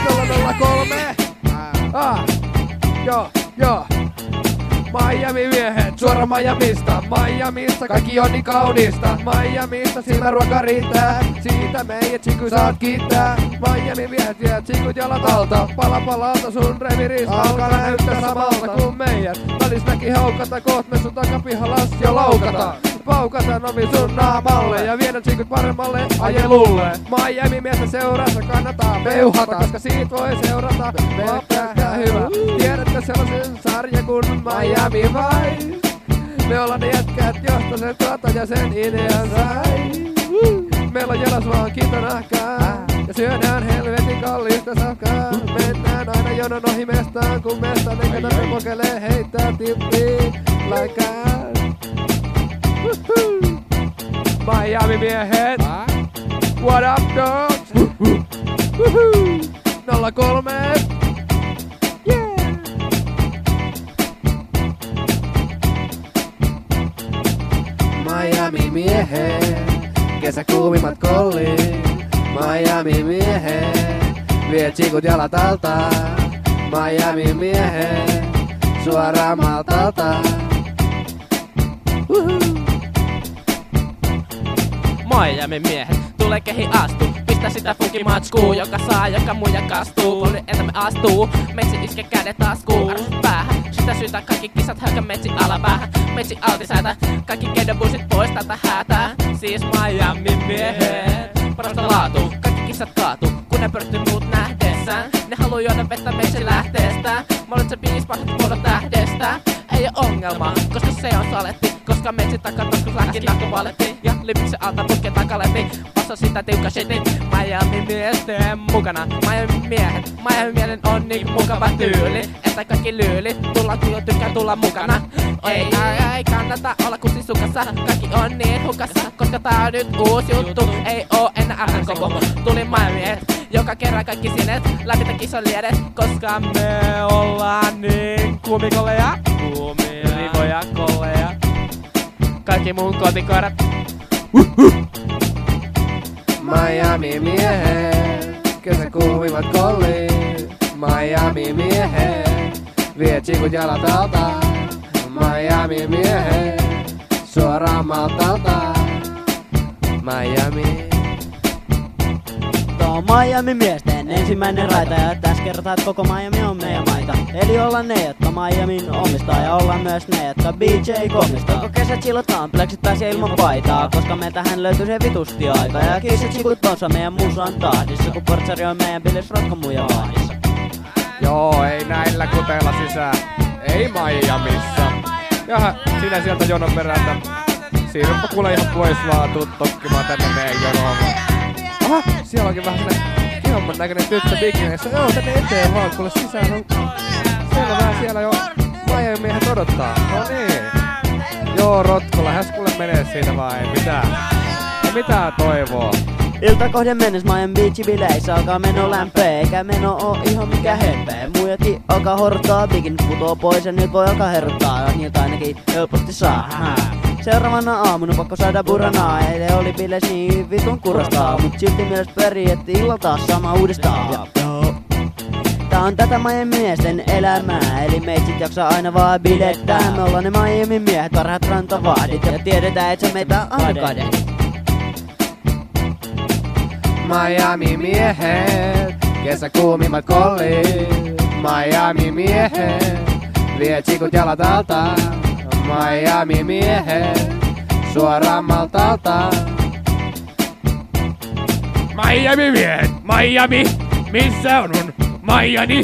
003. Joo. Miami miehet, suora Miamista, kaikki on niin kaunista. Miamista silmäruoka riittää, siitä meidät chiku saat kiittää. Miami miehet vie chikut jalat alta, pala palalta sun reviiriis alkaa näyttää samalta kuin meidät. Välis näki haukata, koht me sun takapihalas jo laukata. Paukata novi sun naamalle ja viedä chikut paremmalle ajelulle. Miami miestä seurassa kannattaa peuhata, koska siitä voi seurata pelkkää hyvä. Tiedätkö sellaisen sarja kun Miami Vice? Me ollaan ne jätkät, josta sen tuota ja sen idean sai. Meillä on jalas vaan kitonahkaa ja syödään helvetin kallista safkaa. Mennään aina jonon ohi mestaan, kun mestaan eikä tarvitse pokelee heittää tippiin laikään. Miami miehet, what up dogs? 03. Miami miehet, kesäkuumimmat kollit. Miami miehet, vie chikut jalat alta. Miami miehet, suoraan Maltalta. Miami miehet, tule kehi astu. Pistä sitä funkimatskuu, joka saa, joka muija kastuu. Poli elämä astuu, metsi iske kädet taskuun. Arvostus päähän, sitä syytä kaikki kisat hölkä metsi alapäähän. Metsi altisäätä, kaikki keidobussit pois tältä häätää. Siis Miami miehet, parasta laatu, kaikki kissat kaatu. Kun ne pörtty muut nähdessään, ne haluu juoda vettä metsin lähteestä. Mä olet se biis parhaat muodon tähdestä. Ei oo ongelma, koska se on saletti. Koska metsi takataskus lähki narkovaletti. Ja lipiksen alta putken takaletti. Passa sitä tiukka shitin. Miami miesten mukana. Miami miehet, Miami mielen on niin mukava tyyli. Että kaikki lyyli, tullaan kun jo tykkää tulla mukana. Ei kannata olla kussisukassa. Kaikki on niin hukassa, koska tää on nyt uusi juttu. Ei oo enää RKK. Tuli Miami miehet, joka kerran kaikki sinet. Läpitä kison liedet, koska me ollaan niin kuumikoleja. Rivoja kolleja. Kaikki mun kotikoirat. Miami miehet, kesäkuumimmat kollit. Miami miehet, vie chikut jalat alta. Miami miehet, suoraan Maltalta. Miami. Tää on Miami miesten ensimmäinen raita ja tässä kerrotaan, että koko Miami on meidän maita. Eli ollaan ne, jotka Miamin omistaa ja ollaan myös ne, jotka BJ komistaa. Koko kesä chillotaan, pleksit pääsee ilman paitaa, koska meiltähän löytyy se vitusti aika. Ja kissit chikut tonsa meidän musan tahdissa, kun portsari on meidän bilis rotkomuja vahdissa. Joo, ei näillä kutella sisään. Ei Miamissa. Jaha, sinä sieltä jonon perältä. Siirrypä kuule ihan pois vaan, tuu tokkimaan tänne meidän jonoon. Aha, siellä onkin vähän sellainen kihomman näköinen tyttö bikineissä. Joo, tänne eteen vaan, kuule sisään on selvää, siellä jo Miami miehet odottaa. No niin. Joo, Rotko, lähes kuule menee siitä vaan, ei mitään. Ei mitään toivoa. Ilta kohden mennessä Miami Beachin bileissä alkaa meno lämpöä, eikä meno oo ihan mikä hempeä. Muijatkin alkaa hortaa, bikin putoo pois ja nyt voi alkaa heruttaa, ja niiltä ainakin helposti saa. Seuraavana aamuna pakko saada buranaa, eilen oli bileis niin vitun kurastaa, mut silti mielestä perii, et illalla taas sama uudestaan. Tää on tätä Miami miesten elämää, eli meitsit jaksaa aina vaan bilettää. Me ollaan ne Miami miehet, parhaat rantavahdit, ja tiedetään et sä meitä aina kadehdit. Miami miehet, kesäkuumimmat kollit. Miami miehet, vie chikut jalat alta. Miami miehet, suoraan Maltalta. Miami miehet, Miami, missä on mun Miami?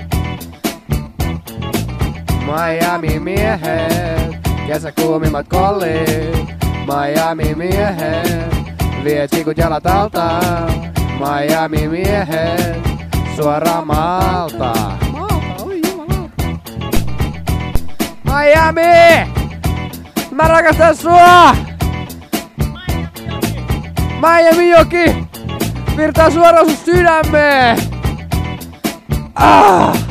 Miami miehet, kesäkuumimmat kollit. Miami miehet, vie chikut jalat alta. Miami miehet, suoraan Malta. Oi jumalauta. Miami! Mä rakastan sua! Miami joki! Virtaa suoraan sun sydämeen! Ah!